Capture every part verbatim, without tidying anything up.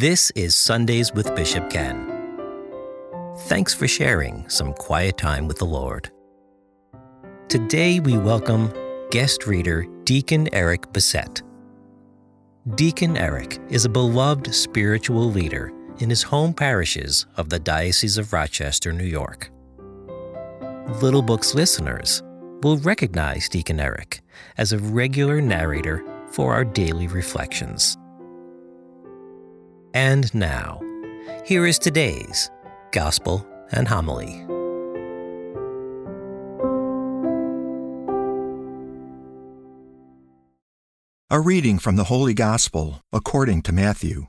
This is Sundays with Bishop Ken. Thanks for sharing some quiet time with the Lord. Today we welcome guest reader Deacon Eric Bessette. Deacon Eric is a beloved spiritual leader in his home parishes of the Diocese of Rochester, New York. Little Books listeners will recognize Deacon Eric as a regular narrator for our daily reflections. And now, here is today's Gospel and Homily. A reading from the Holy Gospel according to Matthew.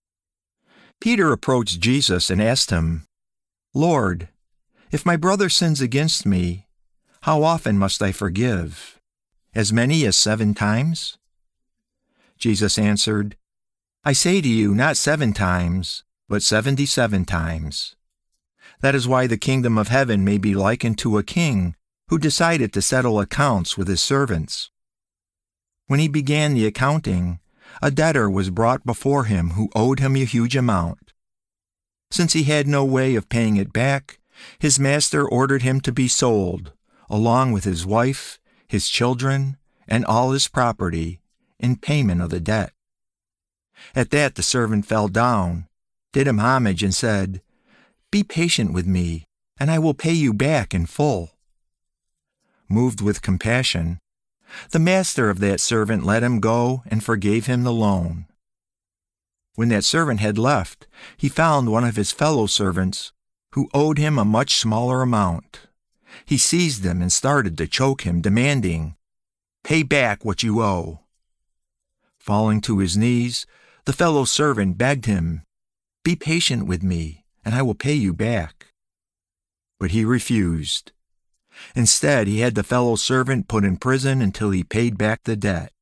Peter approached Jesus and asked him, "Lord, if my brother sins against me, how often must I forgive? As many as seven times?" Jesus answered, "I say to you, not seven times, but seventy-seven times. That is why the kingdom of heaven may be likened to a king who decided to settle accounts with his servants. When he began the accounting, a debtor was brought before him who owed him a huge amount. Since he had no way of paying it back, his master ordered him to be sold, along with his wife, his children, and all his property, in payment of the debt. At that the servant fell down, did him homage, and said, 'Be patient with me, and I will pay you back in full.' Moved with compassion, the master of that servant let him go and forgave him the loan. When that servant had left, he found one of his fellow servants who owed him a much smaller amount. He seized him and started to choke him, demanding, 'Pay back what you owe.' Falling to his knees, the fellow servant begged him, 'Be patient with me, and I will pay you back.' But he refused. Instead, he had the fellow servant put in prison until he paid back the debt.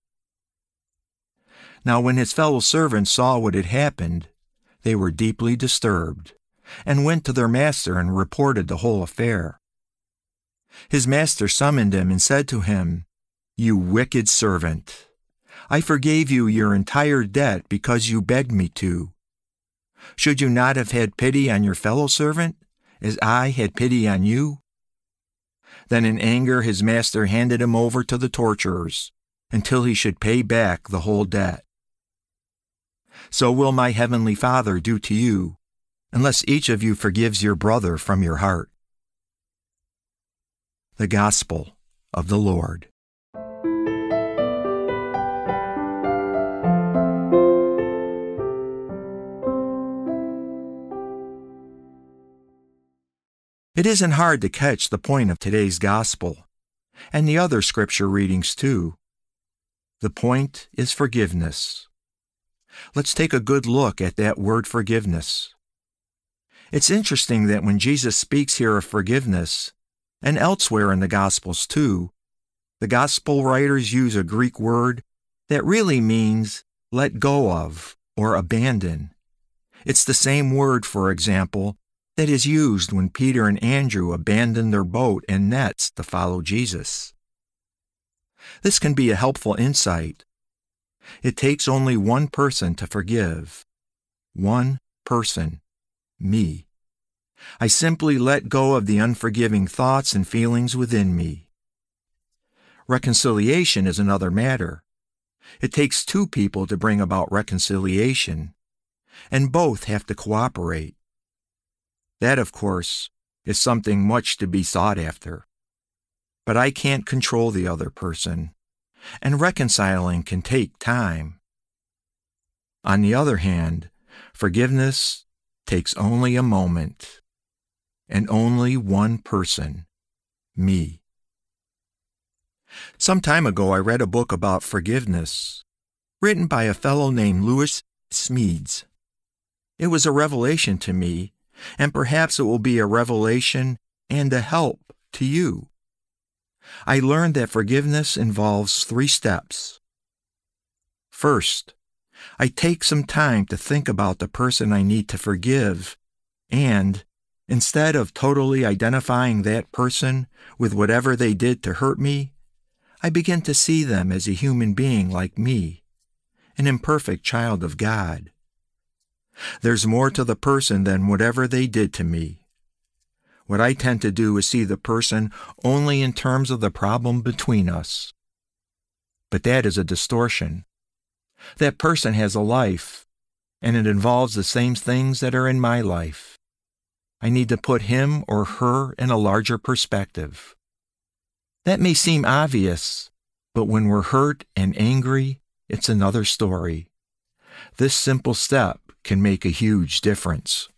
Now when his fellow servants saw what had happened, they were deeply disturbed, and went to their master and reported the whole affair. His master summoned him and said to him, 'You wicked servant! I forgave you your entire debt because you begged me to. Should you not have had pity on your fellow servant, as I had pity on you?' Then in anger his master handed him over to the torturers, until he should pay back the whole debt. So will my heavenly Father do to you, unless each of you forgives your brother from your heart." The Gospel of the Lord. It isn't hard to catch the point of today's Gospel, and the other Scripture readings too. The point is forgiveness. Let's take a good look at that word forgiveness. It's interesting that when Jesus speaks here of forgiveness, and elsewhere in the Gospels too, the Gospel writers use a Greek word that really means let go of or abandon. It's the same word, for example, that is used when Peter and Andrew abandoned their boat and nets to follow Jesus. This can be a helpful insight. It takes only one person to forgive. One person, me. I simply let go of the unforgiving thoughts and feelings within me. Reconciliation is another matter. It takes two people to bring about reconciliation, and both have to cooperate. That, of course, is something much to be sought after. But I can't control the other person, and reconciling can take time. On the other hand, forgiveness takes only a moment, and only one person, me. Some time ago, I read a book about forgiveness, written by a fellow named Lewis Smedes. It was a revelation to me, and perhaps it will be a revelation and a help to you. I learned that forgiveness involves three steps. First, I take some time to think about the person I need to forgive, and, instead of totally identifying that person with whatever they did to hurt me, I begin to see them as a human being like me, an imperfect child of God. There's more to the person than whatever they did to me. What I tend to do is see the person only in terms of the problem between us. But that is a distortion. That person has a life, and it involves the same things that are in my life. I need to put him or her in a larger perspective. That may seem obvious, but when we're hurt and angry, it's another story. This simple step can make a huge difference.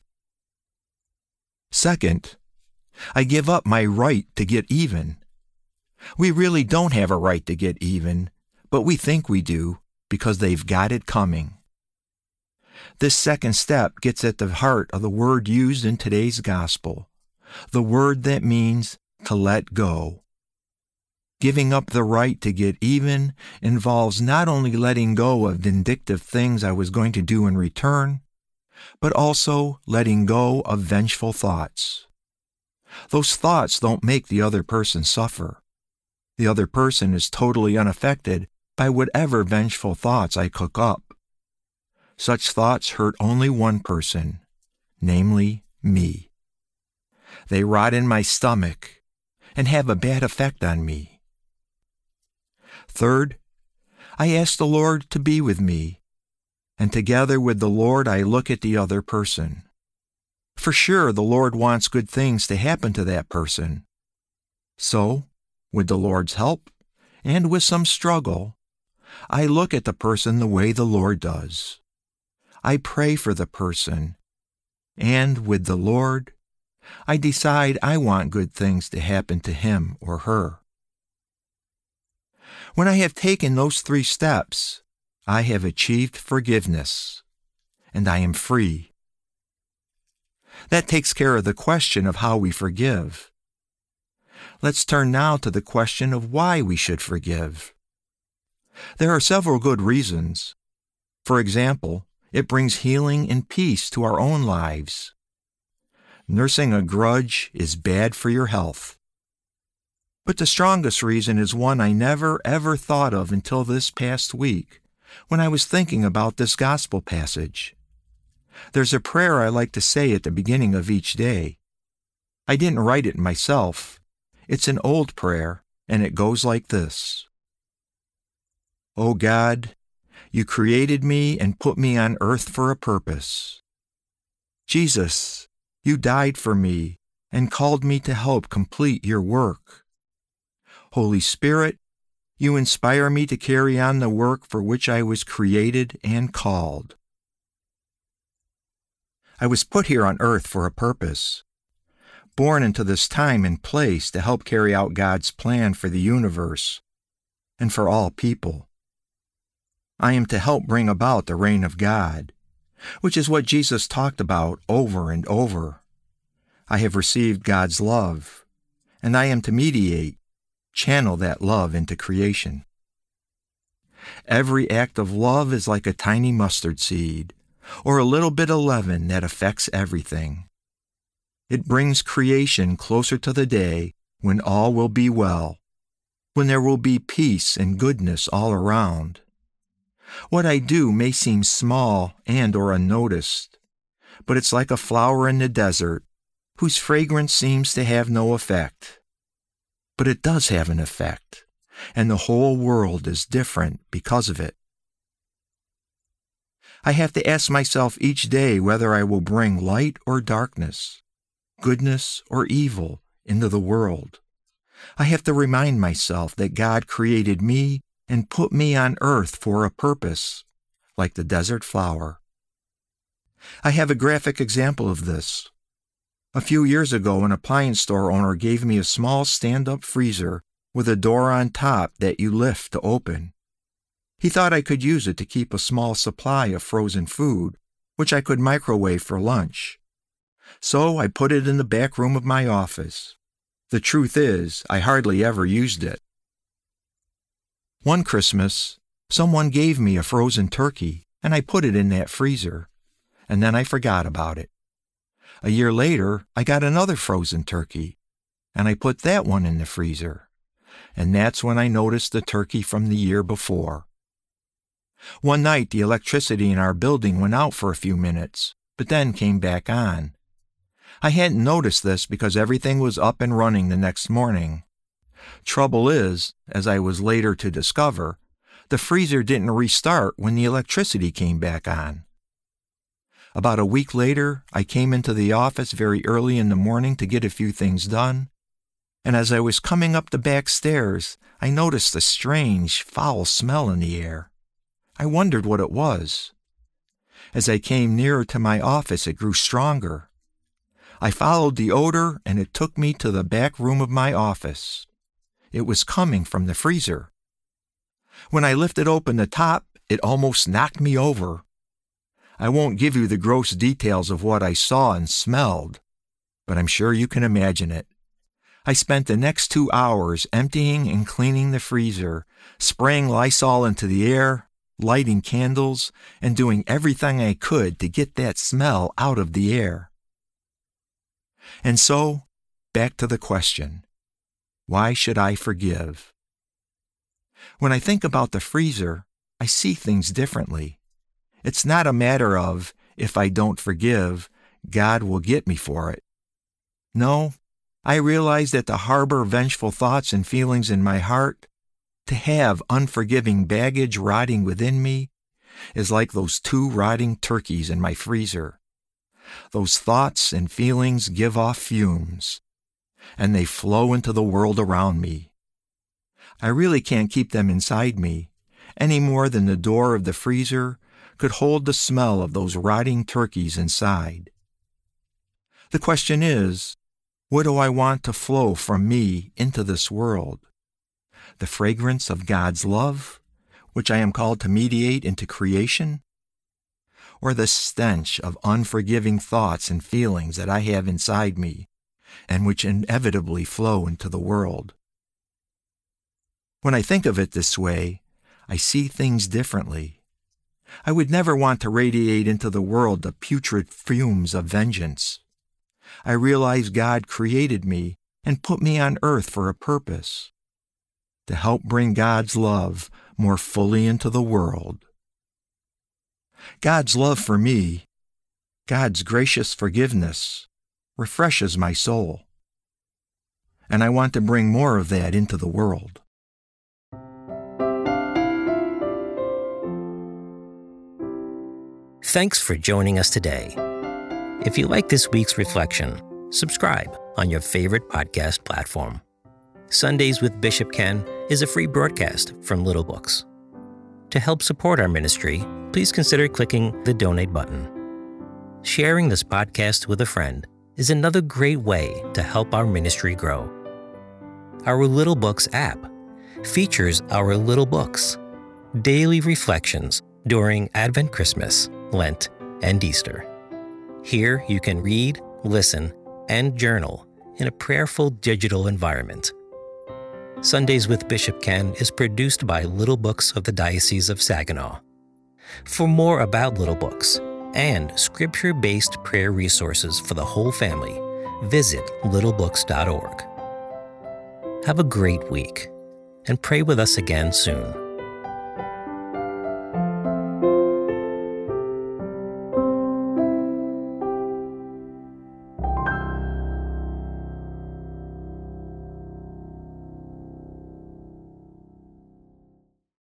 Second, I give up my right to get even. We really don't have a right to get even, but we think we do because they've got it coming. This second step gets at the heart of the word used in today's gospel, the word that means to let go. Giving up the right to get even involves not only letting go of vindictive things I was going to do in return, but also letting go of vengeful thoughts. Those thoughts don't make the other person suffer. The other person is totally unaffected by whatever vengeful thoughts I cook up. Such thoughts hurt only one person, namely me. They rot in my stomach and have a bad effect on me. Third, I ask the Lord to be with me, and together with the Lord I look at the other person. For sure, the Lord wants good things to happen to that person. So, with the Lord's help, and with some struggle, I look at the person the way the Lord does. I pray for the person, and with the Lord, I decide I want good things to happen to him or her. When I have taken those three steps, I have achieved forgiveness, and I am free. That takes care of the question of how we forgive. Let's turn now to the question of why we should forgive. There are several good reasons. For example, it brings healing and peace to our own lives. Nursing a grudge is bad for your health. But the strongest reason is one I never ever thought of until this past week, when I was thinking about this gospel passage. There's a prayer I like to say at the beginning of each day. I didn't write it myself. It's an old prayer, and it goes like this. O God, you created me and put me on earth for a purpose. Jesus, you died for me and called me to help complete your work. Holy Spirit, you inspire me to carry on the work for which I was created and called. I was put here on earth for a purpose, born into this time and place to help carry out God's plan for the universe and for all people. I am to help bring about the reign of God, which is what Jesus talked about over and over. I have received God's love, and I am to mediate, channel that love into creation. Every act of love is like a tiny mustard seed, or a little bit of leaven that affects everything. It brings creation closer to the day when all will be well, when there will be peace and goodness all around. What I do may seem small and or unnoticed, but it's like a flower in the desert whose fragrance seems to have no effect. But it does have an effect, and the whole world is different because of it. I have to ask myself each day whether I will bring light or darkness, goodness or evil into the world. I have to remind myself that God created me and put me on earth for a purpose, like the desert flower. I have a graphic example of this. A few years ago, an appliance store owner gave me a small stand-up freezer with a door on top that you lift to open. He thought I could use it to keep a small supply of frozen food, which I could microwave for lunch. So I put it in the back room of my office. The truth is, I hardly ever used it. One Christmas, someone gave me a frozen turkey, and I put it in that freezer, and then I forgot about it. A year later, I got another frozen turkey, and I put that one in the freezer, and that's when I noticed the turkey from the year before. One night, the electricity in our building went out for a few minutes, but then came back on. I hadn't noticed this because everything was up and running the next morning. Trouble is, as I was later to discover, the freezer didn't restart when the electricity came back on. About a week later, I came into the office very early in the morning to get a few things done, and as I was coming up the back stairs, I noticed a strange, foul smell in the air. I wondered what it was. As I came nearer to my office, it grew stronger. I followed the odor, and it took me to the back room of my office. It was coming from the freezer. When I lifted open the top, it almost knocked me over. I won't give you the gross details of what I saw and smelled, but I'm sure you can imagine it. I spent the next two hours emptying and cleaning the freezer, spraying Lysol into the air, lighting candles, and doing everything I could to get that smell out of the air. And so, back to the question, why should I forgive? When I think about the freezer, I see things differently. It's not a matter of, if I don't forgive, God will get me for it. No, I realize that to harbor vengeful thoughts and feelings in my heart, to have unforgiving baggage rotting within me, is like those two rotting turkeys in my freezer. Those thoughts and feelings give off fumes, and they flow into the world around me. I really can't keep them inside me, any more than the door of the freezer could hold the smell of those rotting turkeys inside. The question is, what do I want to flow from me into this world? The fragrance of God's love, which I am called to mediate into creation? Or the stench of unforgiving thoughts and feelings that I have inside me, and which inevitably flow into the world? When I think of it this way, I see things differently. I would never want to radiate into the world the putrid fumes of vengeance. I realize God created me and put me on earth for a purpose, to help bring God's love more fully into the world. God's love for me, God's gracious forgiveness, refreshes my soul, and I want to bring more of that into the world. Thanks for joining us today. If you like this week's reflection, subscribe on your favorite podcast platform. Sundays with Bishop Ken is a free broadcast from Little Books. To help support our ministry, please consider clicking the donate button. Sharing this podcast with a friend is another great way to help our ministry grow. Our Little Books app features our Little Books, daily reflections during Advent, Christmas, Lent, and Easter. Here you can read, listen, and journal in a prayerful digital environment. Sundays with Bishop Ken is produced by Little Books of the Diocese of Saginaw. For more about Little Books and scripture-based prayer resources for the whole family, visit little books dot org. Have a great week, and pray with us again soon.